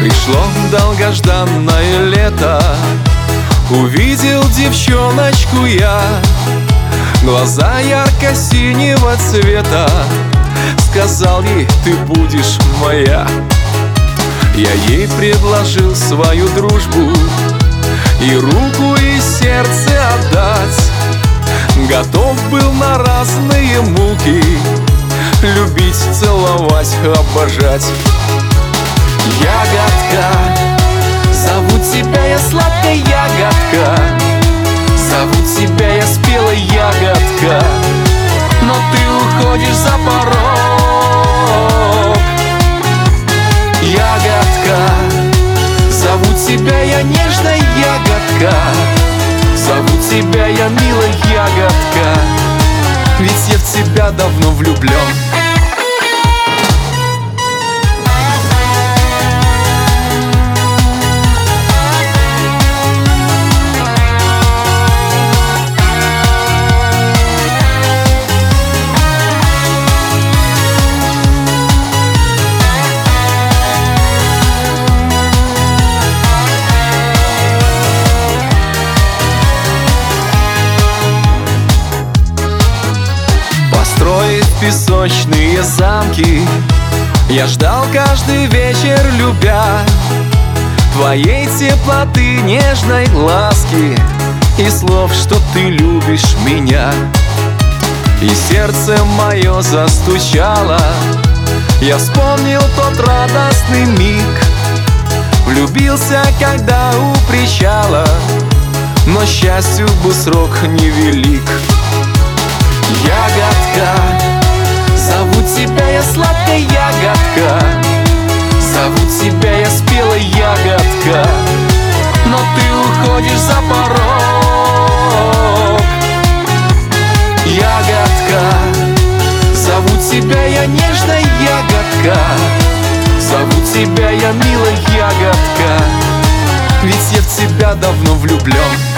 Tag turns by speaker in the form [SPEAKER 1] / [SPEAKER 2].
[SPEAKER 1] Пришло долгожданное лето, увидел девчоночку я. Глаза ярко-синего цвета, сказал ей: ты будешь моя. Я ей предложил свою дружбу и руку, и сердце отдать. Готов был на разные муки любить, целовать, обожать. Ягодка, зовут тебя я сладкая ягодка, зовут тебя я спелая ягодка, но ты уходишь за порог. Ягодка, зовут тебя я нежная ягодка, зовут тебя я милая ягодка, ведь я в тебя давно влюблен. Строить песочные замки, я ждал каждый вечер, любя твоей теплоты, нежной ласки и слов, что ты любишь меня. И сердце мое застучало, я вспомнил тот радостный миг. Влюбился, когда у причала, но счастью бы срок невелик. Ягодка, зовут тебя я сладкая ягодка, зовут тебя я спелая ягодка, но ты уходишь за порог. Ягодка, зовут тебя я нежная ягодка, зовут тебя я милая ягодка, ведь я в тебя давно влюблен.